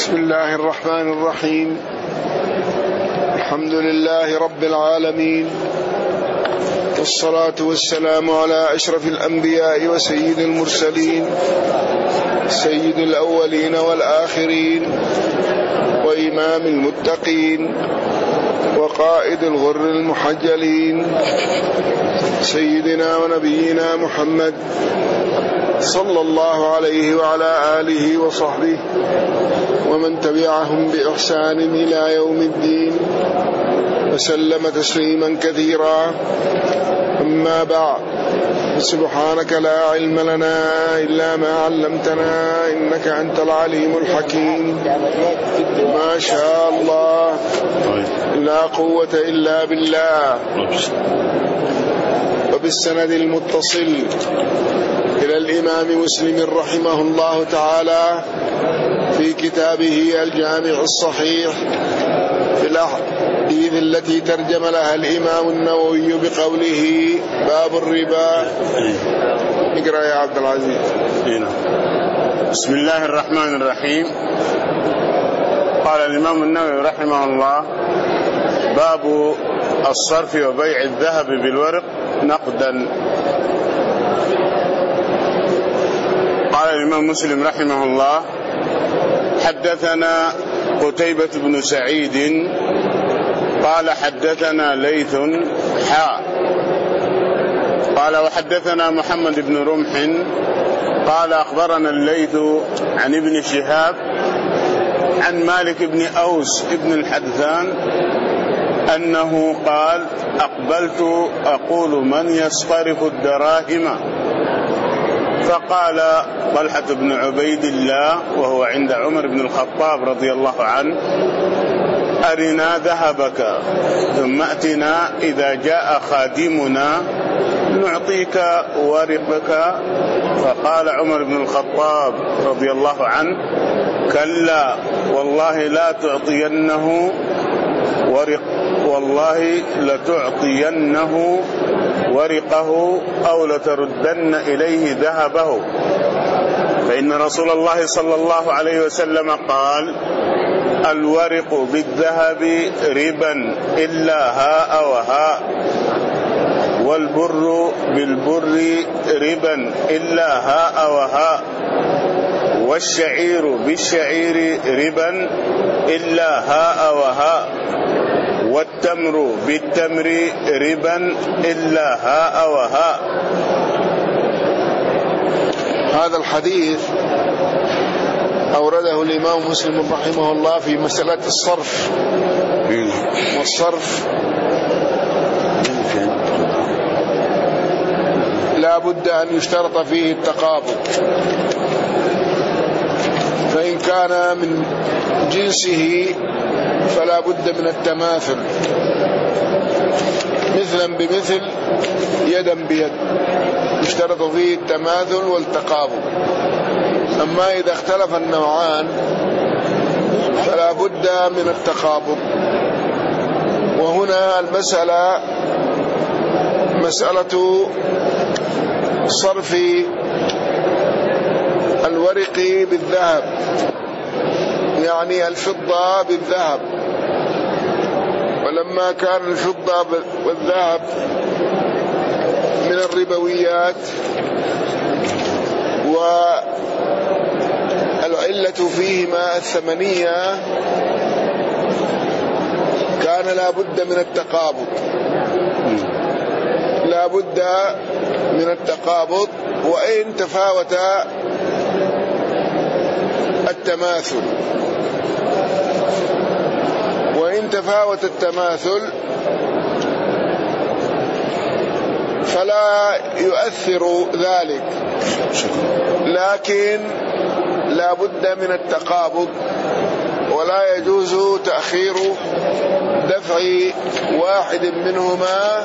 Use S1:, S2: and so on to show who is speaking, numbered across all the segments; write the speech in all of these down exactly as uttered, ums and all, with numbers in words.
S1: بسم الله الرحمن الرحيم. الحمد لله رب العالمين، والصلاة والسلام على أشرف الأنبياء وسيد المرسلين، سيد الأولين والآخرين، وإمام المتقين، وقائد الغر المحجلين، سيدنا ونبينا محمد صلى الله عليه وعلى آله وصحبه ومن تبعهم بإحسان إلى يوم الدين، وسلم تسليما كثيرا. أما بعد، سبحانك لا علم لنا إلا ما علمتنا إنك أنت العليم الحكيم. ما شاء الله لا قوة إلا بالله. وبالسند المتصل إلى الإمام مسلم رحمه الله تعالى في كتابه الجامع الصحيح في الأحاديث التي ترجم لها الإمام النووي بقوله باب الربا. اقرأ يا عبد العزيز.
S2: بسم الله الرحمن الرحيم. قال الإمام النووي رحمه الله: باب الصرف وبيع الذهب بالورق نقدا. قال الإمام مسلم رحمه الله: حدثنا قتيبة بن سعيد قال حدثنا ليث حاء قال وحدثنا محمد بن رمح قال أخبرنا الليث عن ابن شهاب عن مالك بن أوس ابن الحدثان أنه قال: أقبلت أقول من يصطرف الدراهم، فقال طلحة بن عبيد الله وهو عند عمر بن الخطاب رضي الله عنه: أرنا ذهبك ثم أتنا إذا جاء خادمنا نعطيك ورقك. فقال عمر بن الخطاب رضي الله عنه: كلا والله لا تعطينه ورق والله لتعطينه ورقه أو لتردن إليه ذهبه، فإن رسول الله صلى الله عليه وسلم قال: الورق بالذهب ربا إلا هاء وهاء، والبر بالبر ربا إلا هاء وهاء، والشعير بالشعير ربا إلا هاء وهاء، والتمر بالتمر ربا إلا هاء وهاء.
S1: هذا الحديث أورده الإمام مسلم رحمه الله في مسألة الصرف، والصرف لا بد أن يشترط فيه التقابض، فإن كان من جنسه فلا بد من التماثل، مثلا بمثل يدا بيد، يشترط فيه التماثل والتقابض. أما إذا اختلف النوعان فلا بد من التقابض. وهنا المسألة مسألة صرف الورق بالذهب، يعني الفضة بالذهب. ولما كان الفضة والذهب من الربويات والعلة فيهما الثمنية، كان لا بد من التقابض، لا بد من التقابض. وإن تفاوت التماثل، وإن تفاوت التماثل فلا يؤثر ذلك، لكن لا بد من التقابض، ولا يجوز تأخير دفع واحد منهما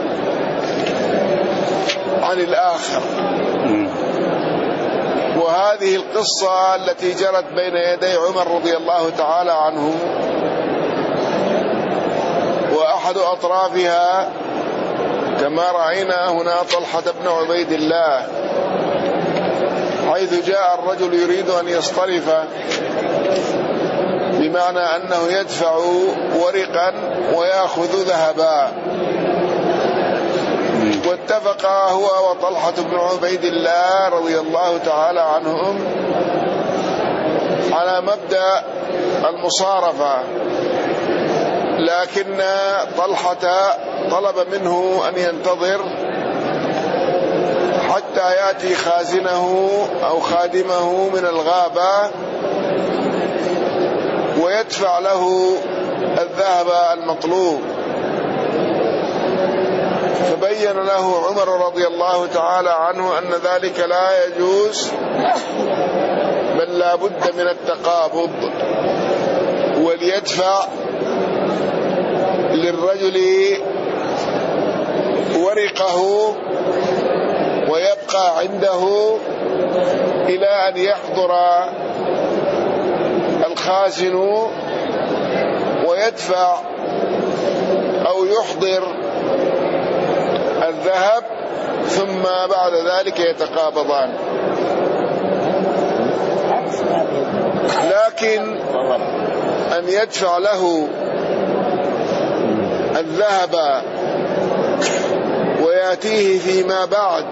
S1: عن الآخر. وهذه القصة التي جرت بين يدي عمر رضي الله تعالى عنه، وأحد أطرافها كما رأينا هنا طلحة بن عبيد الله، حيث جاء الرجل يريد أن يصطرف بمعنى أنه يدفع ورقا ويأخذ ذهبا. واتفق هو وطلحة بن عبيد الله رضي الله تعالى عنهم على مبدأ المصارفة، لكن طلحة طلب منه أن ينتظر حتى يأتي خازنه أو خادمه من الغابة ويدفع له الذهب المطلوب. فبين له عمر رضي الله تعالى عنه أن ذلك لا يجوز، بل لا بد من التقابض، وليدفع للرجل ورقه ويبقى عنده إلى أن يحضر الخازن ويدفع أو يحضر الذهب، ثم بعد ذلك يتقابضان. لكن أن يدفع له الذهب ويأتيه فيما بعد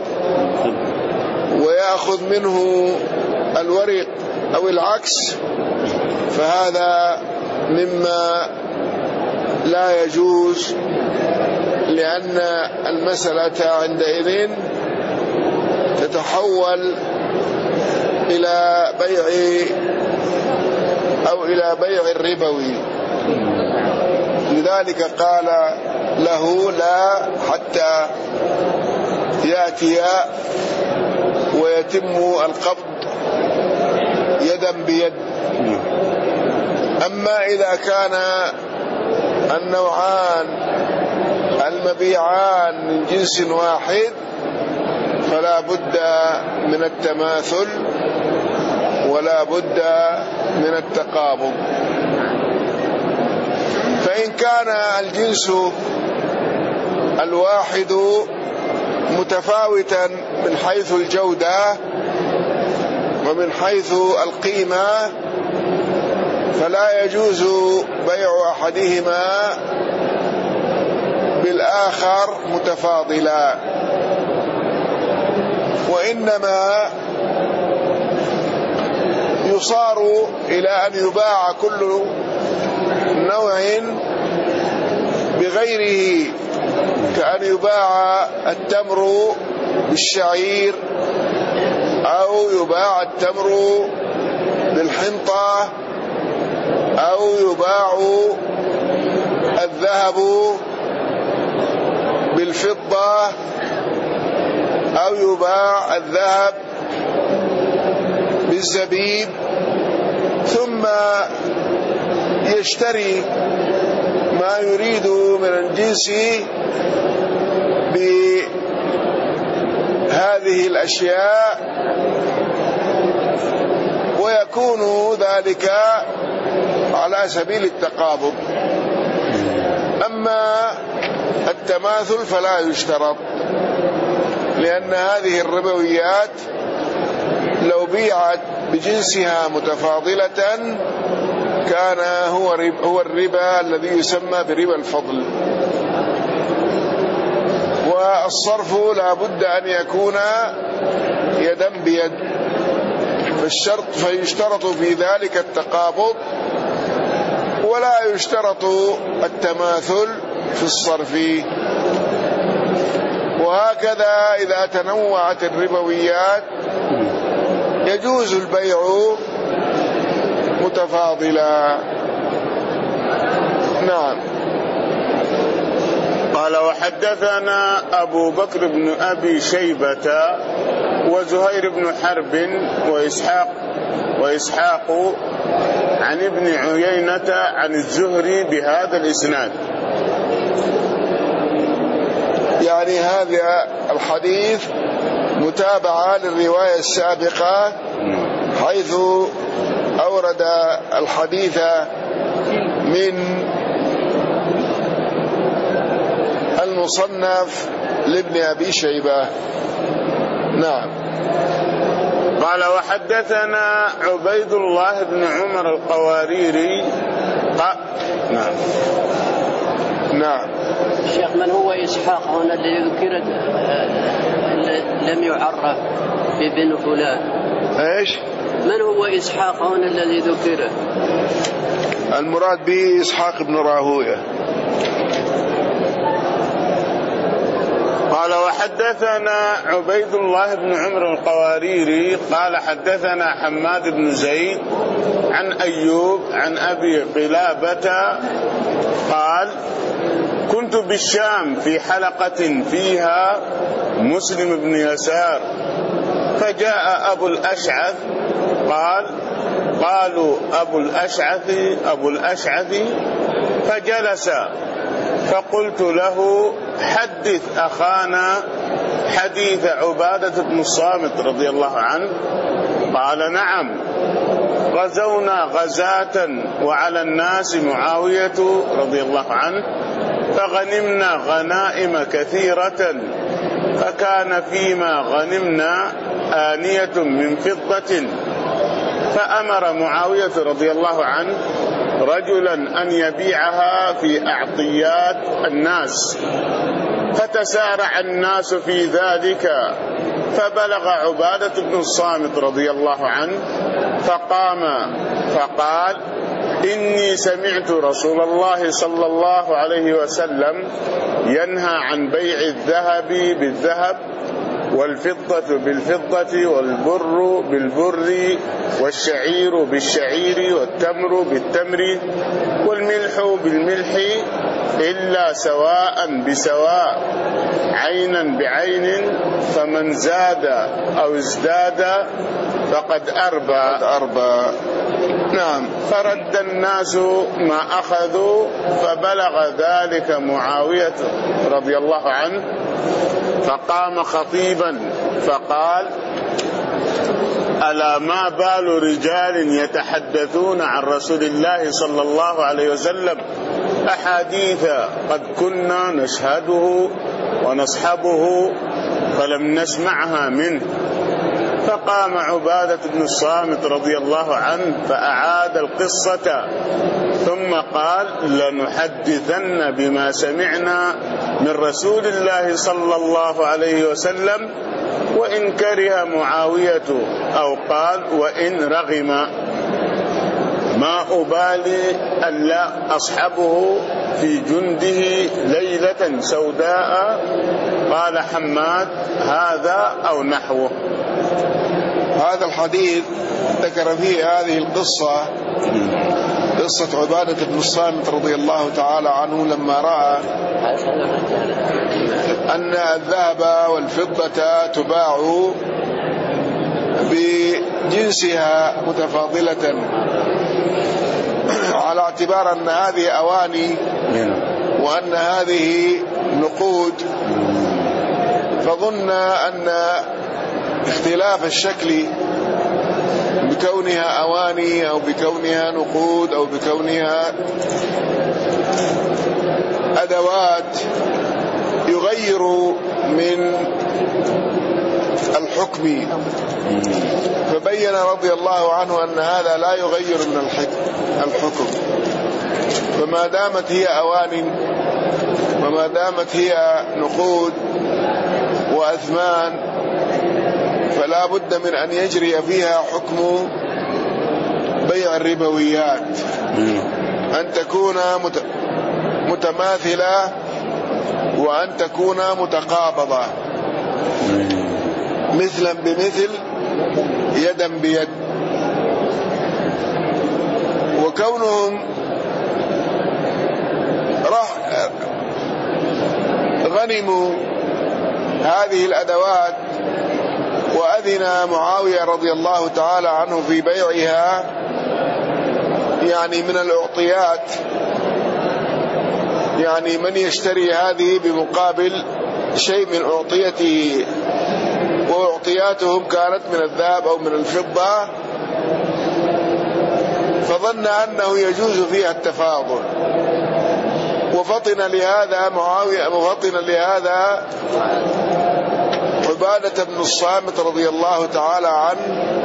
S1: ويأخذ منه الورق أو العكس، فهذا مما لا يجوز، لأن المسألة عندئذ تتحول إلى بيع أو إلى بيع الربوي. لذلك قال له لا حتى يأتي ويتم القبض يدا بيد. أما إذا كان النوعان المبيعان من جنس واحد فلا بد من التماثل ولا بد من التقابض. فإن كان الجنس الواحد متفاوتا من حيث الجودة ومن حيث القيمة فلا يجوز بيع أحدهما بالآخر متفاضلا، وإنما يصار إلى أن يباع كل نوع بغيره، كأن يباع التمر بالشعير أو يباع التمر بالحنطة أو يباع الذهب بالفضة أو يباع الذهب بالزبيب، ثم يشتري ما يريد من الجنس بهذه الأشياء، ويكون ذلك على سبيل التقابض. أما التماثل فلا يشترط، لأن هذه الربويات لو بيعت بجنسها متفاضلة كان هو هو الربا الذي يسمى بربا الفضل. والصرف لا بد أن يكون يدا بيد، فالشرط فيشترط في ذلك التقابض ولا يشترط التماثل في الصرف. وهكذا إذا تنوعت الربويات يجوز البيع متفاضلا. نعم.
S2: قال وحدثنا أبو بكر بن أبي شيبة وزهير بن حرب وإسحاق وإسحاق عن ابن عيينة عن الزهري بهذا الإسناد.
S1: يعني هذا الحديث متابعة للرواية السابقة، حيث أورد الحديث من المصنف لابن أبي شيبة. نعم.
S2: قال وحدثنا عبيد الله بن عمر القواريري قال نعم
S1: نعم.
S3: الشيخ من هو إسحاق هنا الذي ذكر لم يعرف بابن فلان؟
S1: ايش؟
S3: من هو إسحاق هنا الذي ذكر؟
S1: المراد به إسحاق بن راهويه.
S2: قال وحدثنا عبيد الله بن عمر القواريري قال حدثنا حماد بن زيد عن أيوب عن أبي قلابة قال كنت بالشام في حلقة فيها مسلم بن يسار فجاء أبو الأشعث قال قالوا أبو الأشعث أبو الأشعث فجلس فقلت له حدث أخانا حديث عبادة بن الصامت رضي الله عنه. قال نعم غزونا غزاة وعلى الناس معاوية رضي الله عنه فغنمنا غنائم كثيرة فكان فيما غنمنا آنية من فضة فأمر معاوية رضي الله عنه رجلا أن يبيعها في أعطيات الناس فتسارع الناس في ذلك فبلغ عبادة بن الصامت رضي الله عنه فقام فقال إني سمعت رسول الله صلى الله عليه وسلم ينهى عن بيع الذهب بالذهب والفضة بالفضة والبر بالبر والشعير بالشعير والتمر بالتمر والملح بالملح إلا سواء بسواء عينا بعين فمن زاد أو ازداد فقد أربى أربى.
S1: نعم.
S2: فرد الناس ما أخذوا فبلغ ذلك معاوية رضي الله عنه فقام خطيبا فقال ألا ما بال رجال يتحدثون عن رسول الله صلى الله عليه وسلم أحاديث قد كنا نشهده ونصحبه فلم نسمعها منه. فقام عبادة بن الصامت رضي الله عنه فأعاد القصة ثم قال لنحدثن بما سمعنا من رسول الله صلى الله عليه وسلم وإن كره معاوية أو قال وإن رغم ما أبالي ألا أصحبه في جنده ليلة سوداء. قال حماد هذا أو نحوه.
S1: هذا الحديث ذكر فيه هذه القصة قصة عبادة بن الصامت رضي الله تعالى عنه لما رأى أن الذهب والفضة تباع بجنسها متفاضلة على اعتبار أن هذه أواني وأن هذه نقود، فظن أن اختلاف الشكل بكونها أواني أو بكونها نقود أو بكونها أدوات يغير من الحكم، فبين رضي الله عنه أن هذا لا يغير من الحكم. فما دامت هي أوان وما دامت هي نقود وأثمان فلا بد من أن يجري فيها حكم بيع الربويات، أن تكون متماثلة وأن تكون متقابضة مثلا بمثل يدا بيد. وكونهم راح غنموا هذه الأدوات وأذن معاوية رضي الله تعالى عنه في بيعها يعني من الأعطيات، يعني من يشتري هذه بمقابل شيء من أعطيته، وأعطياتهم كانت من الذهب أو من الفضة، فظن أنه يجوز فيها التفاضل، وفطن لهذا معاوية وفطن لهذا عبادة بن الصامت رضي الله تعالى عنه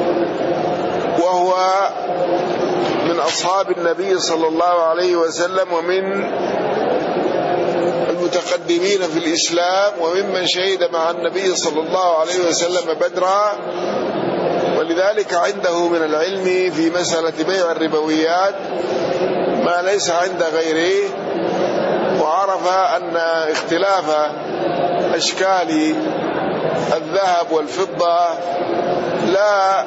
S1: وهو من أصحاب النبي صلى الله عليه وسلم ومن المتقدمين في الإسلام وممن شهد مع النبي صلى الله عليه وسلم بدرا، ولذلك عنده من العلم في مسألة بيع الربويات ما ليس عند غيره، وعرف أن اختلاف أشكال الذهب والفضة لا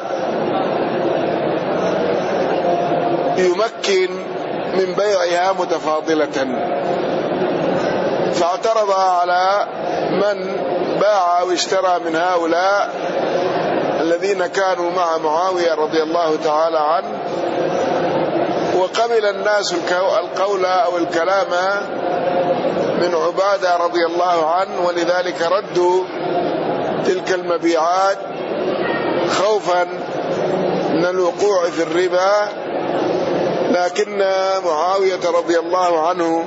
S1: يمكن من بيعها متفاضلة، فاعترض على من باع واشترى من هؤلاء الذين كانوا مع معاوية رضي الله تعالى عنه، وقبل الناس القول أو الكلام من عبادة رضي الله عنه، ولذلك ردوا تلك المبيعات خوفا من الوقوع في الربا. لكن معاوية رضي الله عنه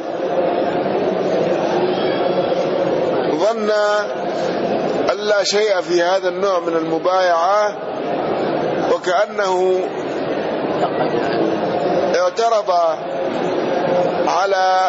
S1: ظن أن لا شيء في هذا النوع من المبايعة، وكأنه اعترض على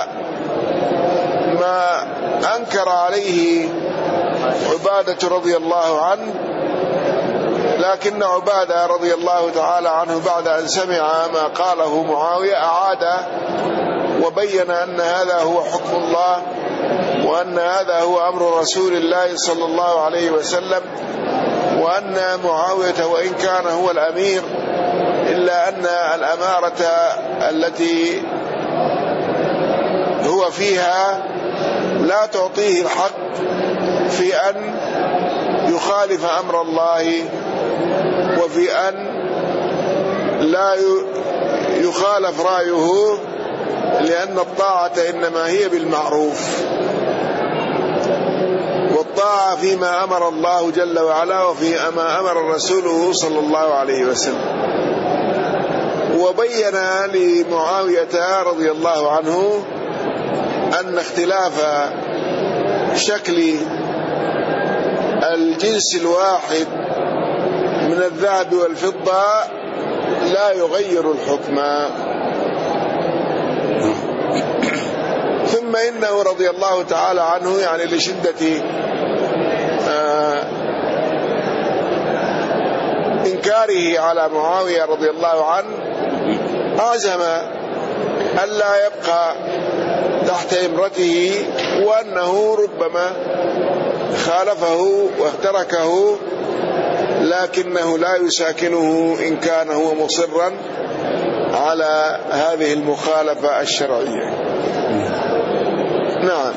S1: ما أنكر عليه عبادة رضي الله عنه. لكن عبادة رضي الله تعالى عنه بعد أن سمع ما قاله معاوية أعاد وبين أن هذا هو حكم الله، وأن هذا هو أمر رسول الله صلى الله عليه وسلم، وأن معاوية وإن كان هو الأمير إلا أن الأمارة التي هو فيها لا تعطيه الحق في أن يخالف أمر الله، وفي أن لا يخالف رأيه، لأن الطاعة إنما هي بالمعروف، والطاعة فيما أمر الله جل وعلا وفيما أمر رسوله صلى الله عليه وسلم. وبين لمعاوية رضي الله عنه أن اختلاف شكل الجنس الواحد من الذهب والفضة لا يغير الحكم. ثم إنه رضي الله تعالى عنه يعني لشدة آه إنكاره على معاوية رضي الله عنه أعزم ألا يبقى تحت إمرته، وأنه ربما خالفه واختركه لكنه لا يساكنه إن كان هو مصرا على هذه المخالفة الشرعية. نعم.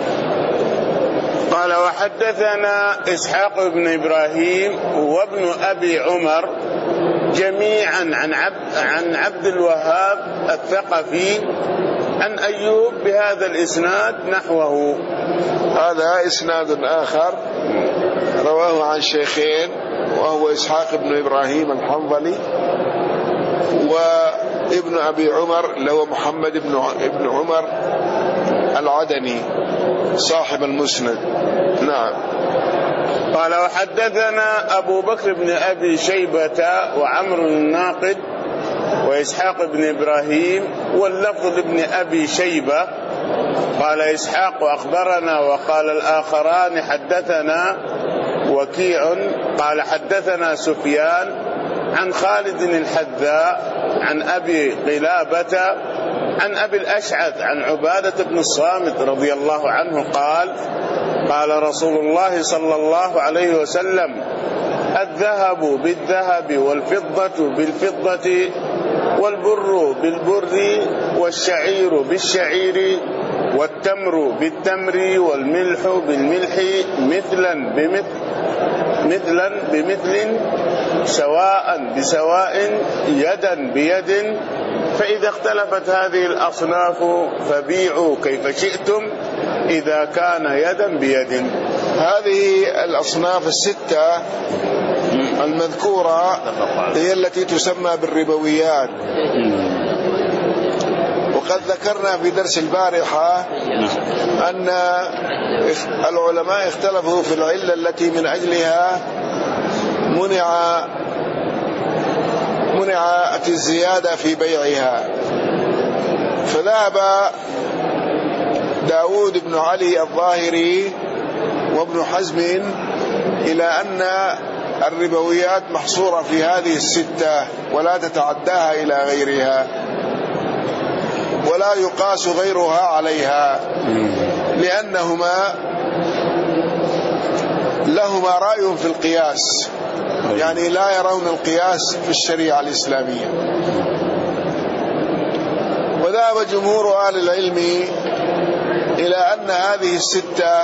S2: قال وحدثنا إسحاق بن إبراهيم وابن أبي عمر جميعا عن عبد, عن عبد الوهاب الثقفي عن أيوب بهذا الإسناد نحوه.
S1: هذا إسناد آخر رواه عن شيخين، وهو إسحاق بن إبراهيم الحنظلي وابن أبي عمر اللي هو محمد بن ابن عمر العدني صاحب المسند. نعم.
S2: قال وحدثنا أبو بكر بن أبي شيبة وعمر الناقد وإسحاق بن إبراهيم واللفظ لابن أبي شيبة. قال إسحاق أخبرنا، وقال الآخران حدثنا وكيع قال حدثنا سفيان عن خالد الحذاء عن أبي قلابة عن أبي الأشعث عن عبادة بن الصامت رضي الله عنه قال قال رسول الله صلى الله عليه وسلم الذهب بالذهب والفضة بالفضة والبر بالبر والشعير بالشعير والتمر بالتمر والملح بالملح مثلا بمثل مثلا بمثل سواء بسواء يدا بيد، فإذا اختلفت هذه الأصناف فبيعوا كيف شئتم إذا كان يدا بيد.
S1: هذه الأصناف الستة المذكورة هي التي تسمى بالربويات، وقد ذكرنا في درس البارحة أن العلماء اختلفوا في العلة التي من أجلها منع منعت الزيادة في بيعها. فذهب داود بن علي الظاهري وابن حزم إلى أن الربويات محصورة في هذه الستة ولا تتعداها إلى غيرها، ولا يقاس غيرها عليها، لأنهما لهما رأي في القياس، يعني لا يرون القياس في الشريعة الإسلامية. وذهب جمهور أهل العلم إلى أن هذه الستة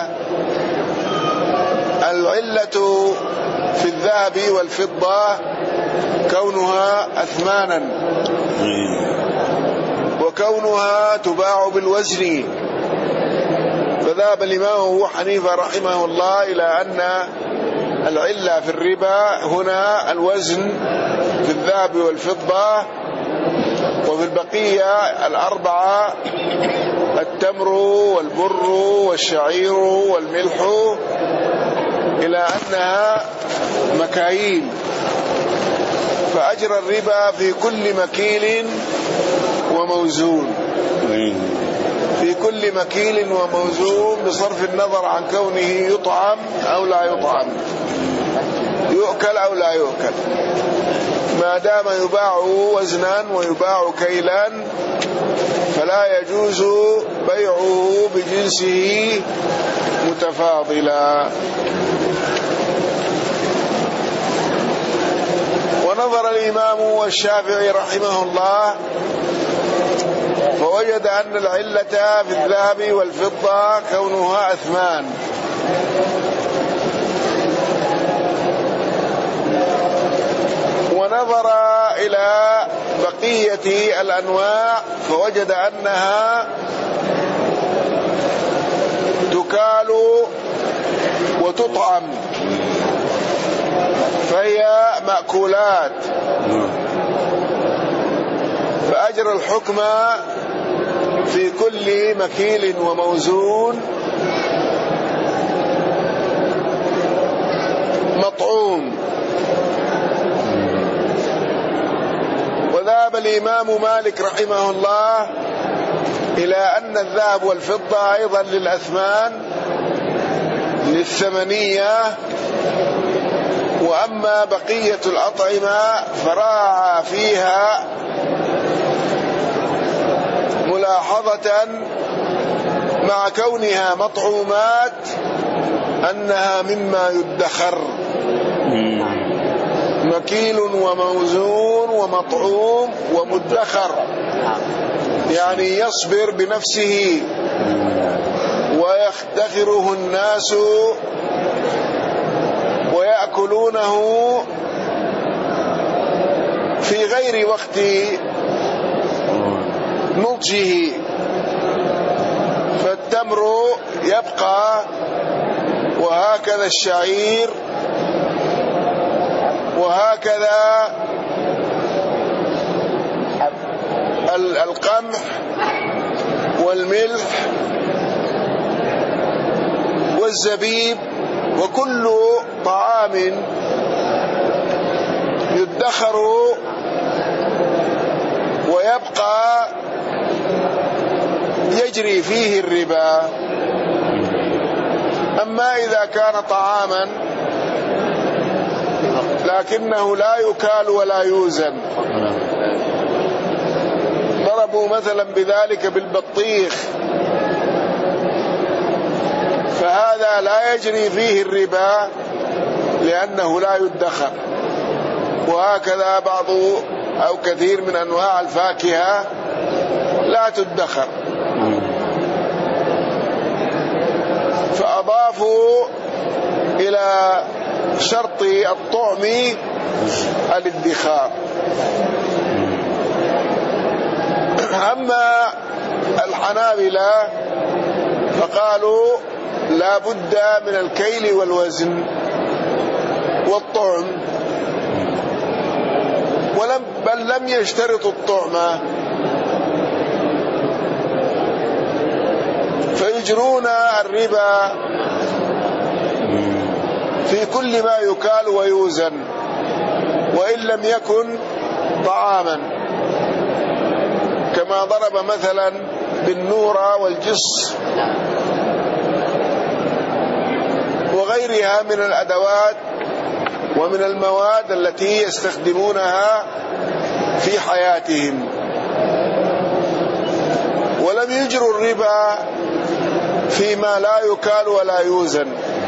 S1: العلة في الذهب والفضة كونها أثمانا، وكونها تباع بالوزن. فذهب الإمام أبو حنيفة رحمه الله إلى أن العلة في الربا هنا الوزن في الذهب والفضة، وفي البقية الأربعة التمر والبر والشعير والملح، إلى أنها مكاييل. فأجرى الربا في كل مكيل وموزون، في كل مكيل وموزون بصرف النظر عن كونه يطعم أو لا يطعم، يؤكل أو لا يؤكل، ما دام يباع وزنا ويباع كيلا فلا يجوز بيعه بجنسه متفاضلا. ونظر الإمام والشافعي رحمه الله فوجد أن العلة في الذهب والفضة كونها أثمان، ونظر إلى بقية الأنواع فوجد أنها تكال وتطعم، فهي مأكولات، فأجرى الحكم في كل مكيل وموزون مطعوم. وذهب الإمام مالك رحمه الله إلى أن الذهب والفضة أيضا للأثمان للثمنية، وأما بقية الأطعمة فراعى فيها ملاحظة مع كونها مطعومات أنها مما يدخر، مكيل وموزون ومطعوم ومدخر، يعني يصبر بنفسه ويدخره الناس ويأكلونه في غير وقت نضجه. فالتمر يبقى، وهكذا الشعير، وهكذا القمح والملح والزبيب، وكل طعام يدخر ويبقى يجري فيه الربا. أما إذا كان طعاما لكنه لا يكال ولا يوزن، ضربوا مثلا بذلك بالبطيخ، فهذا لا يجري فيه الربا لأنه لا يدخر. وهكذا بعض أو كثير من أنواع الفاكهة لا تدخر. فأضافوا إلى شرط الطعم الادخار. أما الحنابلة فقالوا لا بد من الكيل والوزن والطعم، ولم بل لم يشترطوا الطعم، فيجرون الربا في كل ما يكال ويوزن، وإن لم يكن طعاما، كما ضرب مثلا بالنورة والجص وغيرها من الأدوات ومن المواد التي يستخدمونها في حياتهم. ولم يجروا الربا فيما لا يكال ولا يوزن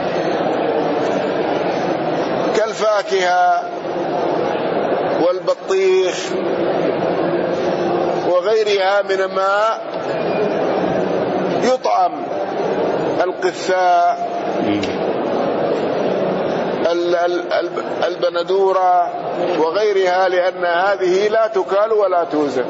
S1: كالفاكهة والبطيخ وغيرها من ما يطعم، القثاء، البندورة وغيرها، لأن هذه لا تكال ولا توزن،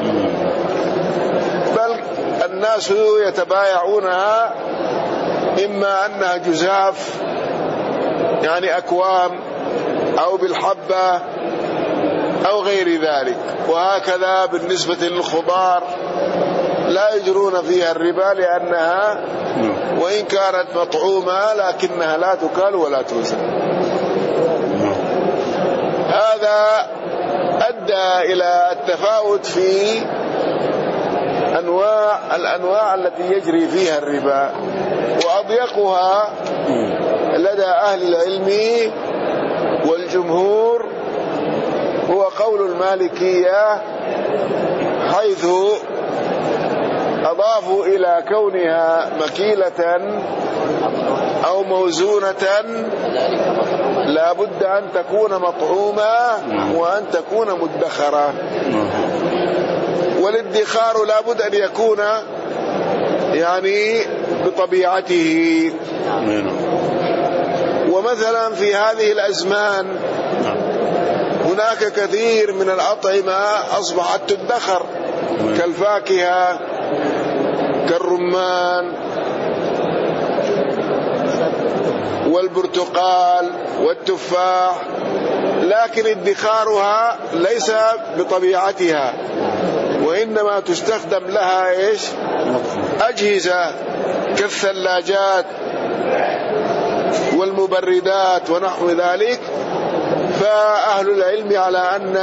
S1: بل الناس يتبايعونها إما أنها جزاف يعني أكوام أو بالحبة أو غير ذلك. وهكذا بالنسبة للخضار لا يجرون فيها الربا لأنها وإن كانت مطعومة لكنها لا تكال ولا توزن. هذا أدى إلى التفاوت في أنواع الأنواع التي يجري فيها الربا، وأضيقها لدى أهل العلم والجمهور هو قول المالكية، حيث أضافوا إلى كونها مكيلة أو موزونة لا بد أن تكون مطعومة وأن تكون مدخرة. والادخار لا بد أن يكون يعني بطبيعته. ومثلا في هذه الأزمان هناك كثير من الأطعمة أصبحت تدخر كالفاكهة كالرمان والبرتقال والتفاح، لكن ادخارها ليس بطبيعتها، وإنما تستخدم لها إيش؟ أجهزة كالثلاجات والمبردات ونحو ذلك. فأهل العلم على أن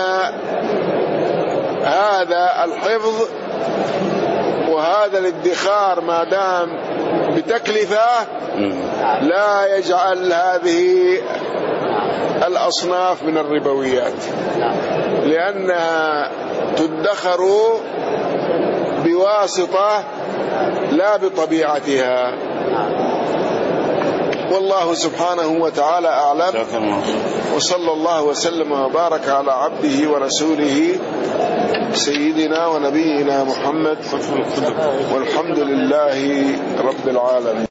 S1: هذا الحفظ وهذا الادخار ما دام بتكلفة لا يجعل هذه الأصناف من الربويات، لأنها تدخر بواسطة لا بطبيعتها. والله سبحانه وتعالى أعلم، وصلى الله وسلم وبارك على عبده ورسوله سيدنا ونبينا محمد، والحمد لله رب العالمين.